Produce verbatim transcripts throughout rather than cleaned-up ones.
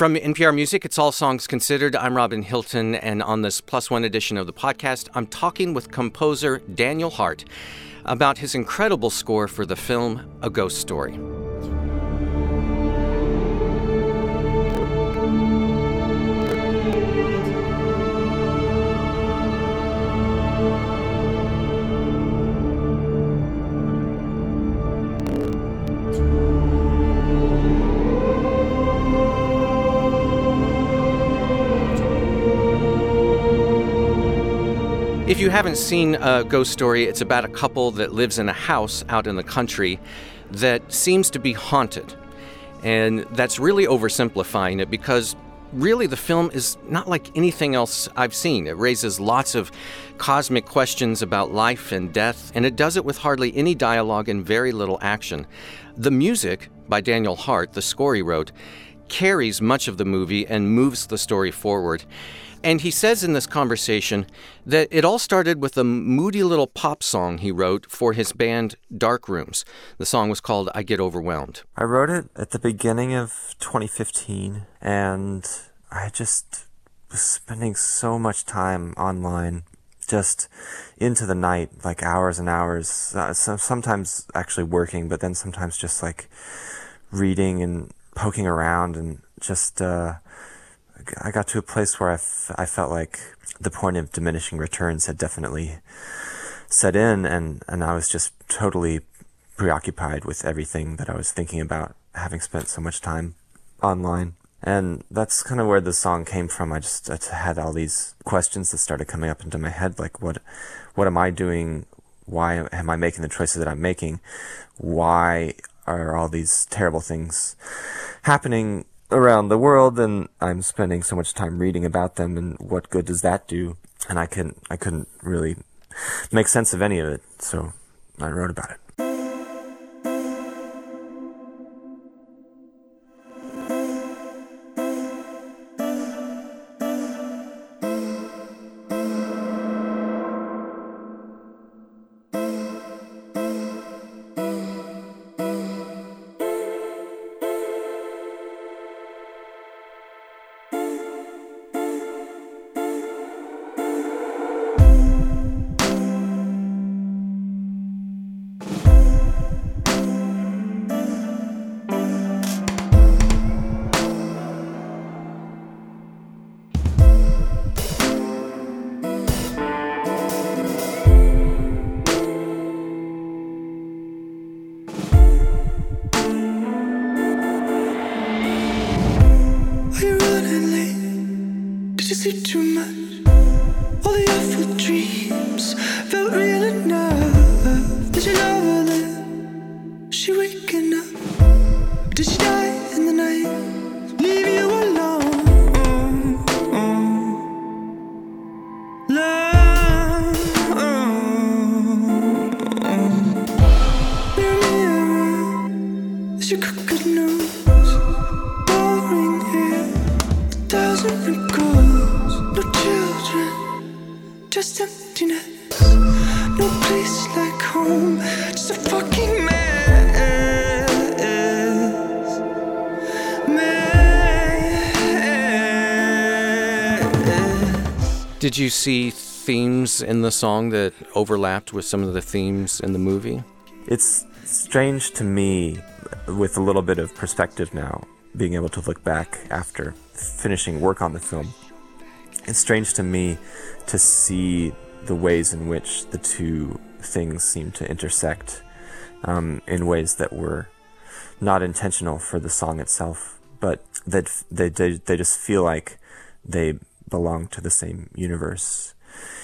From N P R Music, it's All Songs Considered. I'm Robin Hilton, and on this Plus One edition of the podcast, I'm talking with composer Daniel Hart about his incredible score for the film A Ghost Story. If you haven't seen A Ghost Story, it's about a couple that lives in a house out in the country that seems to be haunted. And that's really oversimplifying it because really the film is not like anything else I've seen. It raises lots of cosmic questions about life and death, and it does it with hardly any dialogue and very little action. The music by Daniel Hart, the score he wrote, carries much of the movie and moves the story forward. And he says in this conversation that it all started with a moody little pop song he wrote for his band Dark Rooms. The song was called I Get Overwhelmed. I wrote it at the beginning of twenty fifteen, and I just was spending so much time online, just into the night, like hours and hours, uh, so sometimes actually working, but then sometimes just like reading and poking around and just... Uh, I got to a place where I, f- I felt like the point of diminishing returns had definitely set in, and, and I was just totally preoccupied with everything that I was thinking about, having spent so much time online. And that's kind of where the song came from. I just I had all these questions that started coming up into my head, like what what am I doing? Why am I making the choices that I'm making? Why are all these terrible things happening around the world, and I'm spending so much time reading about them, and what good does that do? And I couldn't, I couldn't really make sense of any of it, so I wrote about it. Did you see themes in the song that overlapped with some of the themes in the movie? It's strange to me, with a little bit of perspective now, being able to look back after finishing work on the film. It's strange to me to see the ways in which the two things seem to intersect um, in ways that were not intentional for the song itself, but that they, they, they just feel like they belong to the same universe.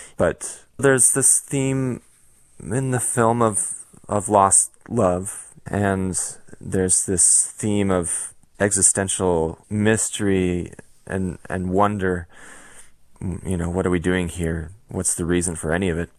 But there's this theme in the film of of lost love, and there's this theme of existential mystery and and wonder. You know, what are we doing here? What's the reason for any of it?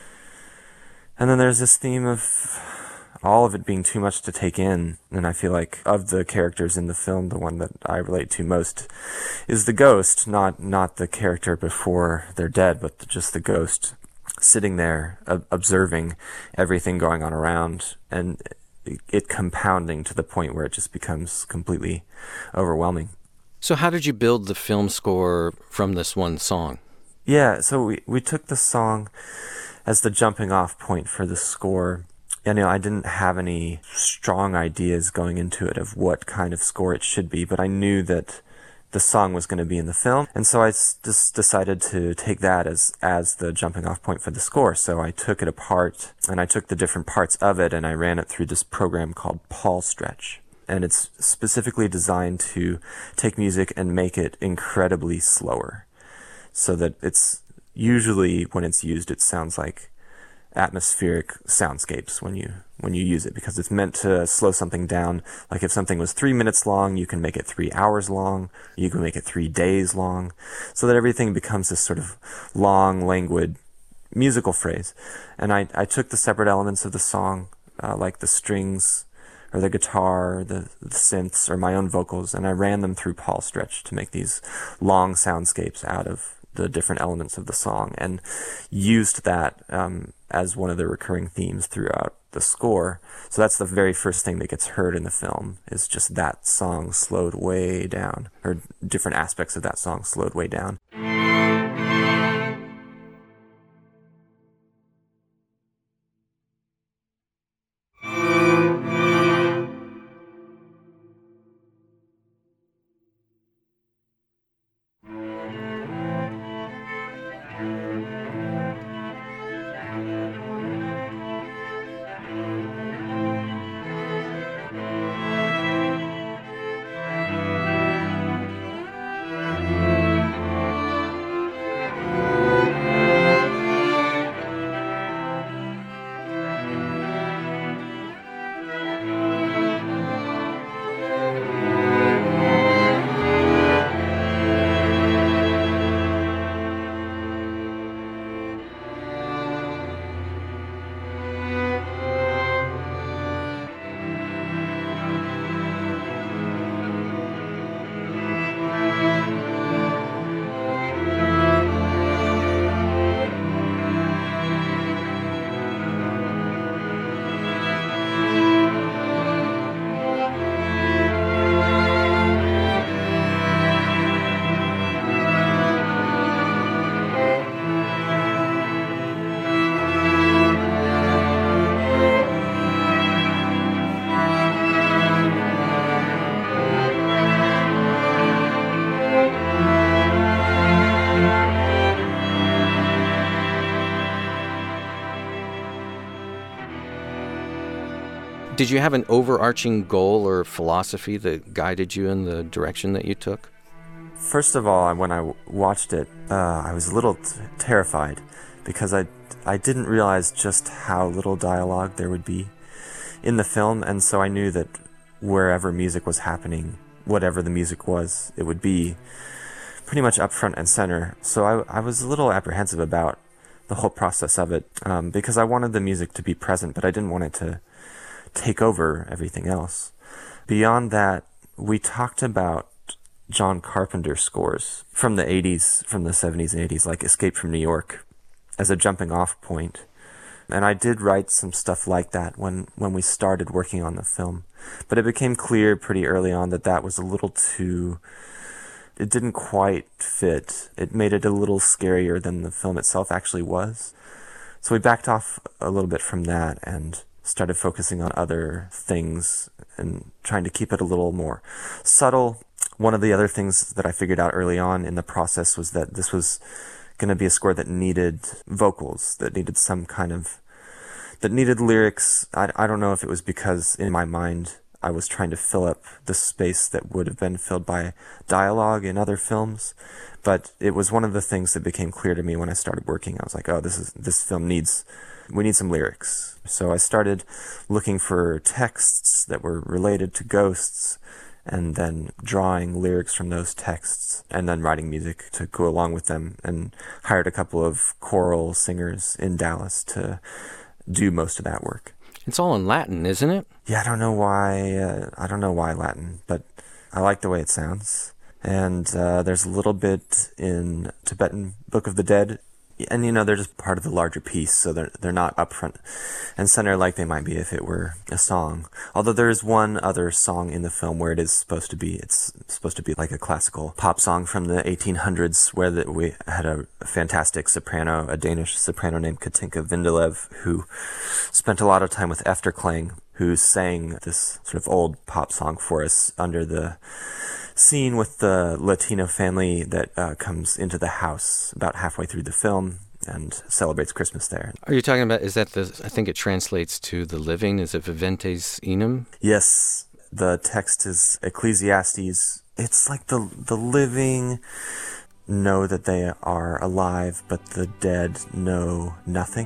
And then there's this theme of all of it being too much to take in, and I feel like of the characters in the film, the one that I relate to most is the ghost, not not the character before they're dead, but the, just the ghost sitting there uh, observing everything going on around, and it, it compounding to the point where it just becomes completely overwhelming. So how did you build the film score from this one song? Yeah, so we, we took the song as the jumping off point for the score. And, you know, I didn't have any strong ideas going into it of what kind of score it should be, but I knew that the song was going to be in the film. And so I s- just decided to take that as, as the jumping off point for the score. So I took it apart and I took the different parts of it and I ran it through this program called Paul Stretch. And it's specifically designed to take music and make it incredibly slower. So that it's usually when it's used, it sounds like atmospheric soundscapes when you when you use it, because it's meant to slow something down. Like if something was three minutes long, you can make it three hours long, you can make it three days long, so that everything becomes this sort of long, languid musical phrase. And I, I took the separate elements of the song, uh, like the strings or the guitar, the, the synths, or my own vocals, and I ran them through Paul Stretch to make these long soundscapes out of the different elements of the song, and used that um, as one of the recurring themes throughout the score. So that's the very first thing that gets heard in the film, is just that song slowed way down, or different aspects of that song slowed way down. Did you have an overarching goal or philosophy that guided you in the direction that you took? First of all, when I watched it, uh, I was a little t- terrified because I, I didn't realize just how little dialogue there would be in the film, and so I knew that wherever music was happening, whatever the music was, it would be pretty much up front and center. So I, I was a little apprehensive about the whole process of it, um, because I wanted the music to be present, but I didn't want it to take over everything else. Beyond that, we talked about John Carpenter scores from the eighties, from the seventies and eighties, like Escape from New York, as a jumping off point. And I did write some stuff like that when, when we started working on the film. But it became clear pretty early on that that was a little too... It didn't quite fit. It made it a little scarier than the film itself actually was. So we backed off a little bit from that and started focusing on other things and trying to keep it a little more subtle. One of the other things that I figured out early on in the process was that this was going to be a score that needed vocals, that needed some kind of, that needed lyrics. I, I don't know if it was because in my mind I was trying to fill up the space that would have been filled by dialogue in other films, but it was one of the things that became clear to me when I started working. I was like, oh, this is this film needs, we need some lyrics. So I started looking for texts that were related to ghosts, and then drawing lyrics from those texts, and then writing music to go along with them, and hired a couple of choral singers in Dallas to do most of that work. It's all in Latin, isn't it? Yeah, I don't know why, uh, I don't know why Latin, but I like the way it sounds. And uh, there's a little bit in Tibetan Book of the Dead And, you know, they're just part of the larger piece, so they're they're not up front and center like they might be if it were a song. Although there is one other song in the film where it is supposed to be, it's supposed to be like a classical pop song from the eighteen hundreds, where the, we had a fantastic soprano, a Danish soprano named Katinka Vindelev, who spent a lot of time with Efterklang, who sang this sort of old pop song for us under the scene with the Latino family that uh, comes into the house about halfway through the film and celebrates Christmas there. Are you talking about, is that the, I think it translates to the living, is it Viventes Enum? Yes, the text is Ecclesiastes. It's like the the living know that they are alive, but the dead know nothing.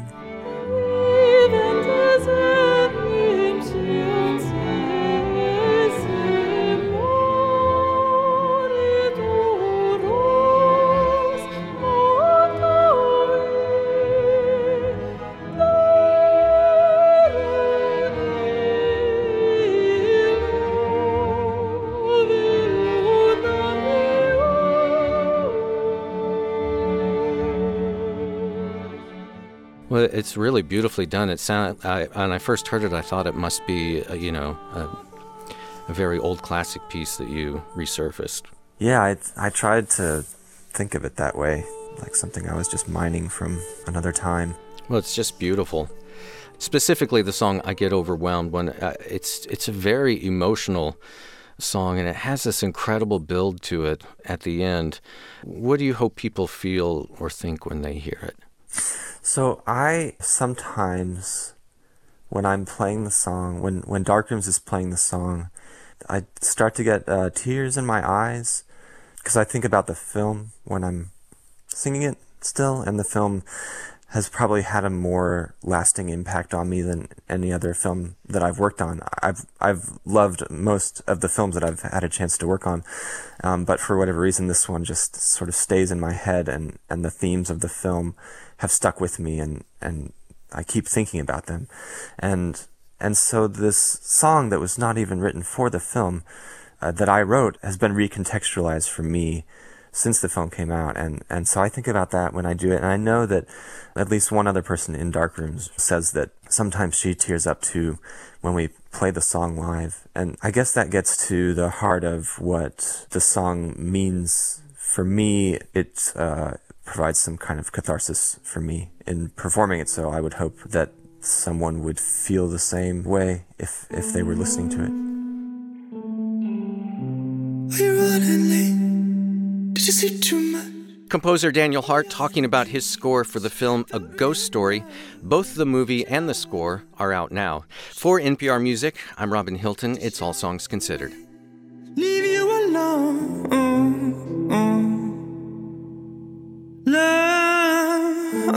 Well, it's really beautifully done. It sound, I, when I first heard it, I thought it must be, a, you know, a, a very old classic piece that you resurfaced. Yeah, I I tried to think of it that way, like something I was just mining from another time. Well, it's just beautiful. Specifically, the song "I Get Overwhelmed," when uh, it's it's a very emotional song, and it has this incredible build to it at the end. What do you hope people feel or think when they hear it? So I sometimes, when I'm playing the song, when, when Darkrooms is playing the song, I start to get uh, tears in my eyes because I think about the film when I'm singing it still, and the film has probably had a more lasting impact on me than any other film that I've worked on. I've I've loved most of the films that I've had a chance to work on, um, but for whatever reason, this one just sort of stays in my head, and, and the themes of the film have stuck with me, and, and I keep thinking about them. And and so this song that was not even written for the film, uh, that I wrote, has been recontextualized for me since the film came out. And, and so I think about that when I do it. And I know that at least one other person in Darkrooms says that sometimes she tears up too when we play the song live. And I guess that gets to the heart of what the song means. For me, it uh, provides some kind of catharsis for me in performing it. So I would hope that someone would feel the same way if, if they were listening to it. Are you running late? Did you sleep too much? Composer Daniel Hart talking about his score for the film A Ghost Story. Both the movie and the score are out now. For N P R Music, I'm Robin Hilton. It's All Songs Considered. Leave you alone. Love.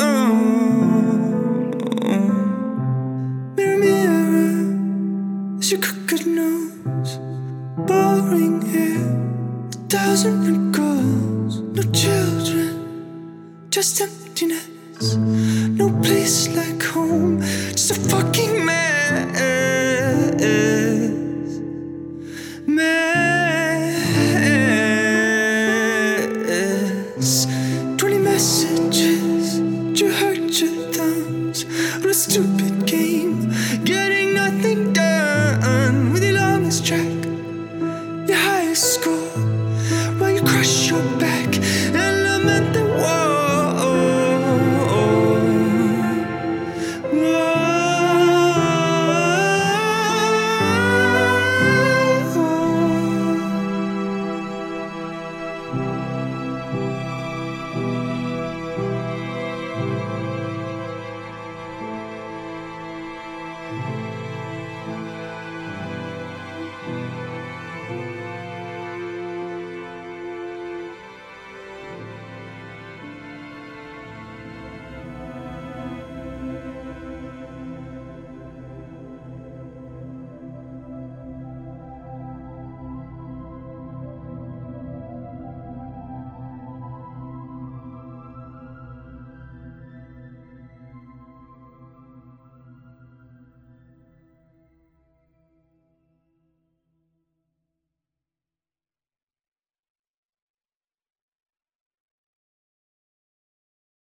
Mirror, mirror, is your crooked nose. Boring hair, a thousand wrinkles. No children, just emptiness. No place like home, just a fucking mess. Mess. Twenty messages, you hurt your thumbs. What a stupid game, getting nothing done. With your longest track, your highest score, while you crush your back.